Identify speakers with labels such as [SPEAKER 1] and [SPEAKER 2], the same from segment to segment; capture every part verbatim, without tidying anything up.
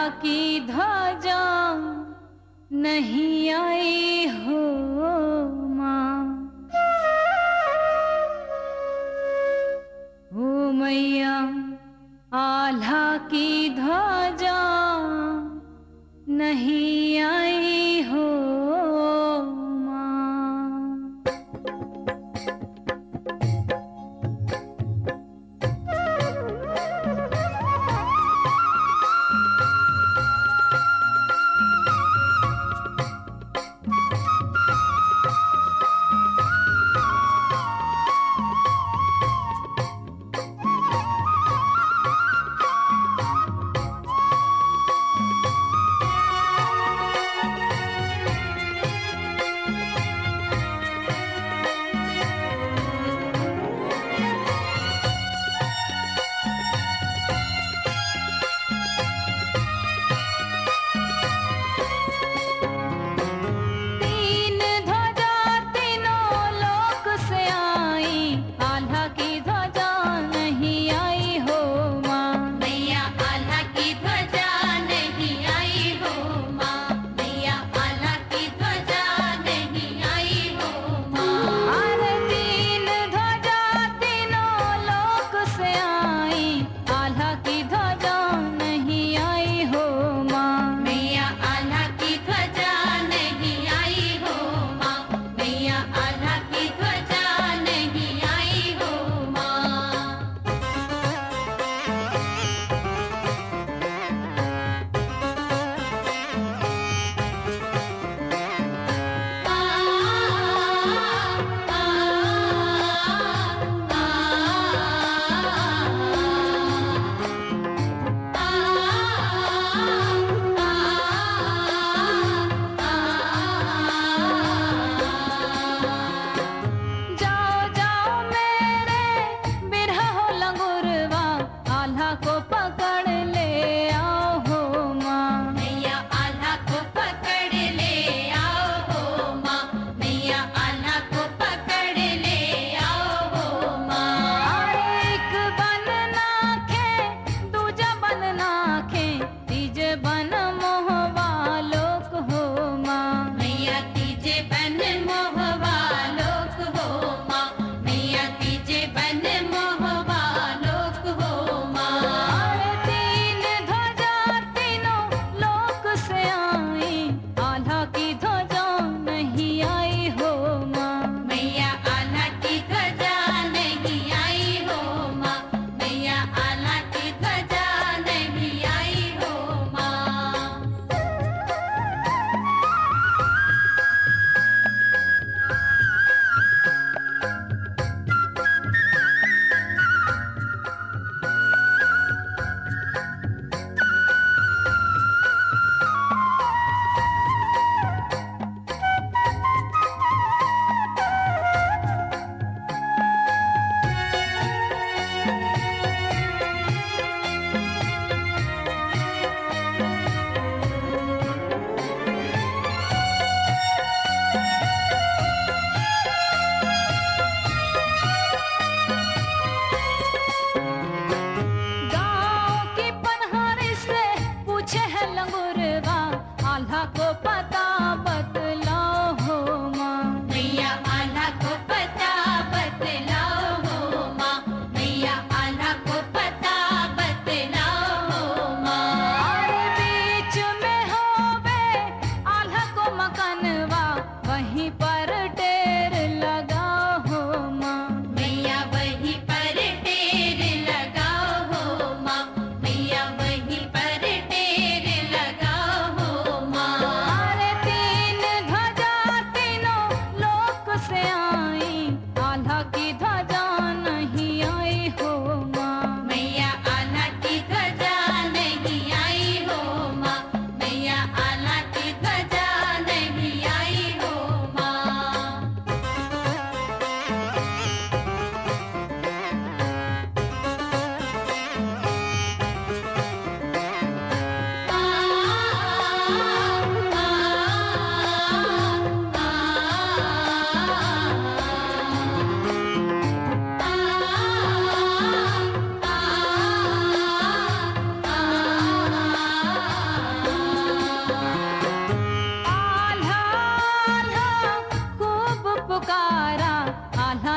[SPEAKER 1] की ध्वजा नहीं आई हो माँ। ओ मैया आल्हा की ध्वजा नहीं आई हो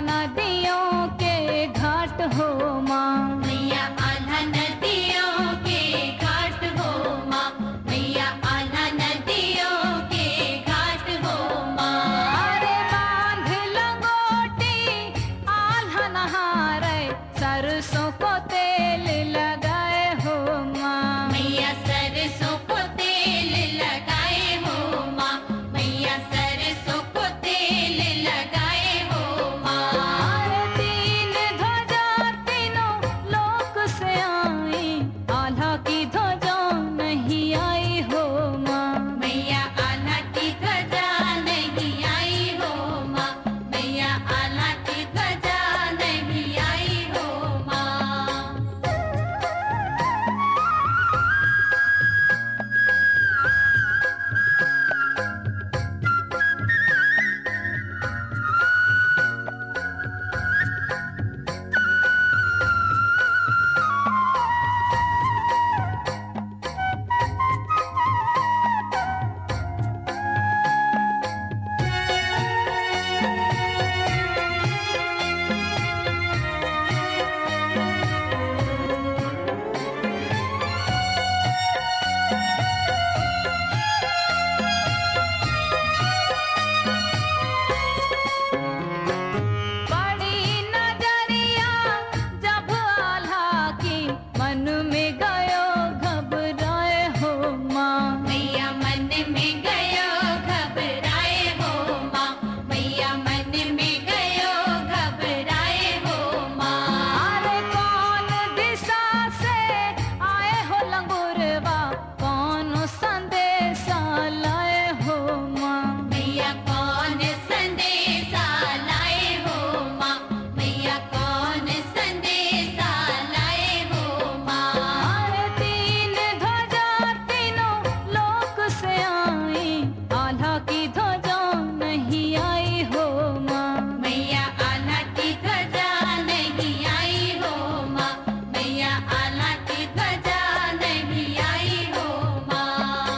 [SPEAKER 1] नदियों के घाट हो माँ।
[SPEAKER 2] मैया आल्हा नदियों के घाट हो माँ। मैया आल्हा नदियों के घाट हो माँ।
[SPEAKER 1] अरे बांध लगोटी आल्हा नहारे सरसों को तेल लगाए हो माँ।
[SPEAKER 2] मैया सरसों को तेल लगाए हो माँ। मैया सरसों को तेल लगाए हो माँ।
[SPEAKER 1] अरे तीन ध्वजा तीनों लोक से आई आल्हा की ध्वजा नहीं आई हो माँ।
[SPEAKER 2] मैया आल्हा की ध्वजा नहीं आई हो माँ। मैया आल्हा की ध्वजा नहीं आई हो माँ।
[SPEAKER 1] बड़ी नजरिया जब आल्हा की मन में गयो घबराए हो माँ।
[SPEAKER 2] मैया मन में गयो घबराए हो माँ। मैया मन में गयो घबराए हो माँ।
[SPEAKER 1] अरे कौन दिशा से आए हो लंगूरवा कौन संदेशा लाए हो माँ।
[SPEAKER 2] मैया कौन संदेशा लाए हो माँ। मैया कौन संदेशा लाए हो माँ।
[SPEAKER 1] अरे तीन ध्वजा तीनों लोक से आई आल्हा की ध्वजा नहीं आई हो माँ।
[SPEAKER 2] मैया आल्हा की ध्वजा नहीं आई हो माँ। मैया आल्हा की ध्वजा नहीं आई हो माँ।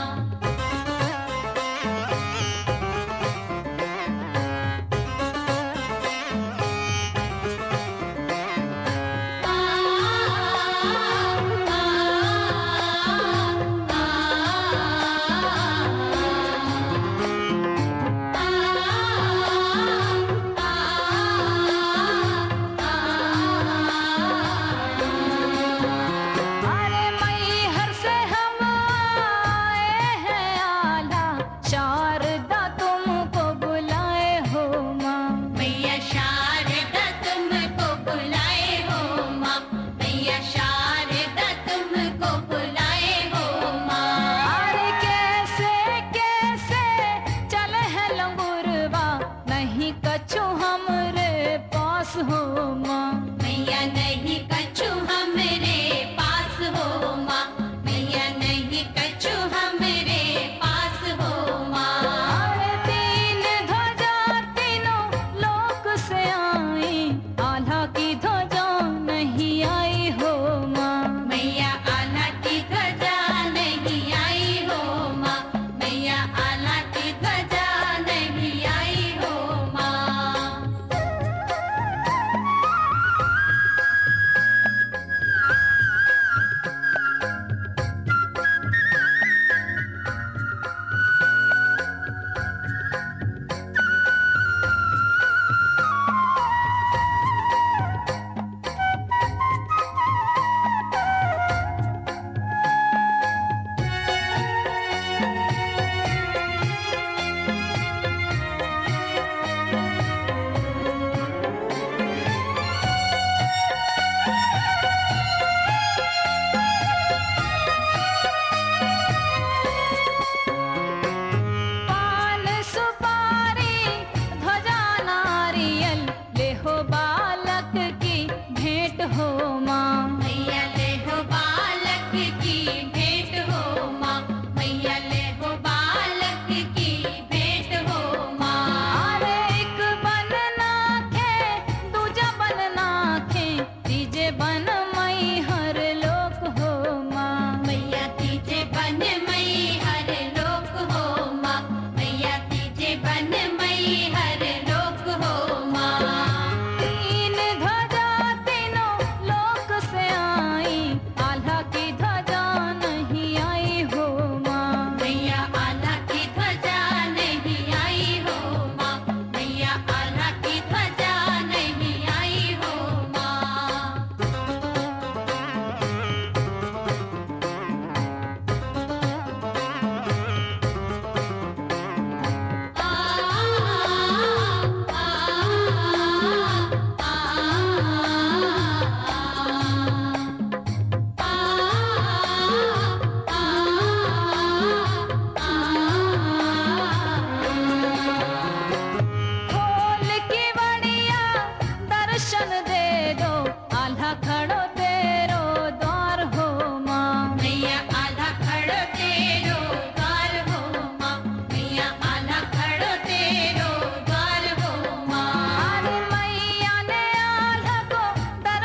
[SPEAKER 1] अरे मैहर से हम आए हैं आल्हा शारदा तुमको बुलाए हो माँ।
[SPEAKER 2] मैया शारदा तुमको बुलाए हो माँ। मैया शारदा तुमको बुलाए हो माँ।
[SPEAKER 1] अरे कैसे कैसे चले हैं लंगूरवा नहीं कछु हमरे पास हो माँ।
[SPEAKER 2] मैया नहीं कछु हमरे पास हो माँ। मैया नहीं कछु हमरे पास हो माँ।
[SPEAKER 1] अरे तीन ध्वजा तीनों लोक से आई आल्हा की ध्वजा नहीं आई हो माँ।
[SPEAKER 2] मैया आल्हा की ध्वजा नहीं आई हो माँ। मैया आल्हा की ध्वजा नहीं आई हो माँ।
[SPEAKER 1] अरे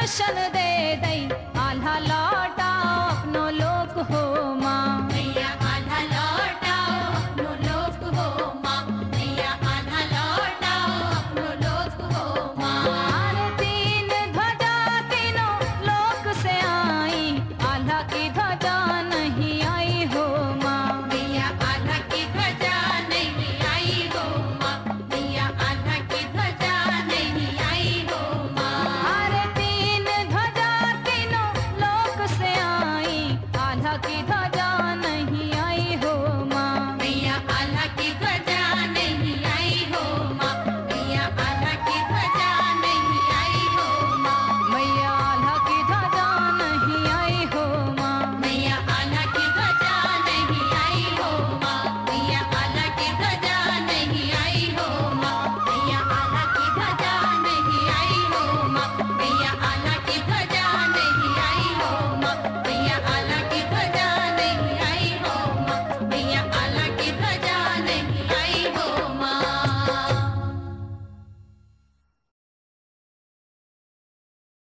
[SPEAKER 1] दर्शन